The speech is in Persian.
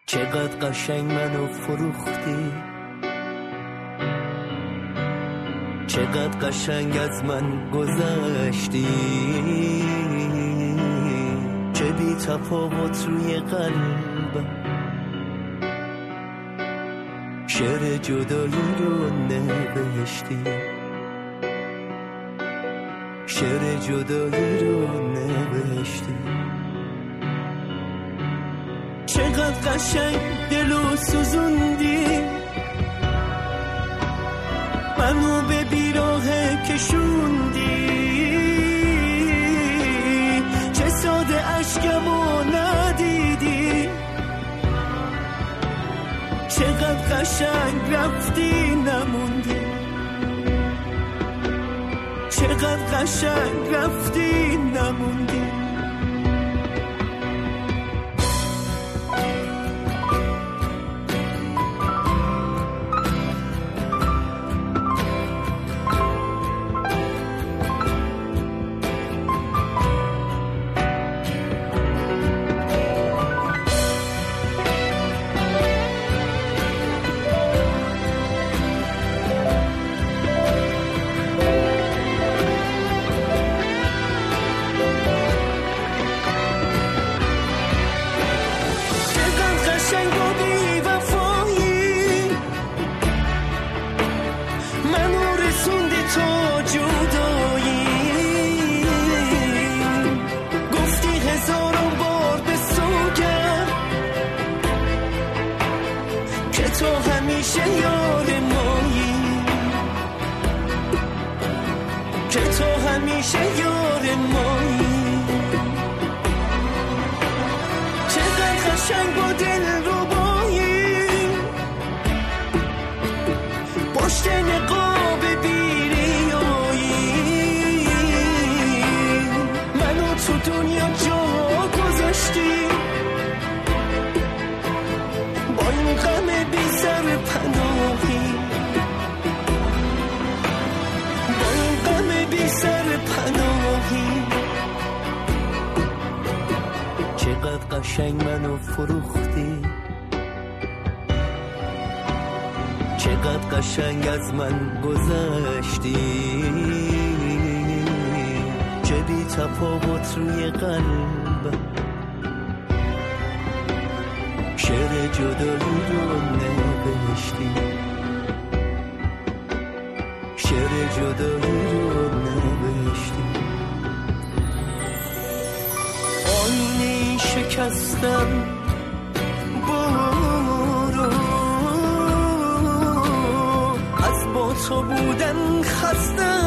چقدر قشنگ منو فروختی، چقدر قشنگ از من گذشتی، چه بی تفاوت روی قلبم شعر جدایی رو نوشتی، شعر جدایی رو نوشتی. چقدر قشنگ دلو سوزوندی، منو به بیراه کشوندی، چه ساده عشقمو ندیدی، چقدر قشنگ رفتی نموندی، چقدر قشنگ رفتی نموندی. قشنگ منو فروختی، چقدر قشنگ از من گذشتی، چه بی تفاوت روی قلبم شعر جدایی رو نوشتی، شعر جدایی رو نوشتی. آینه شکستم برو، از با تو بودن خستم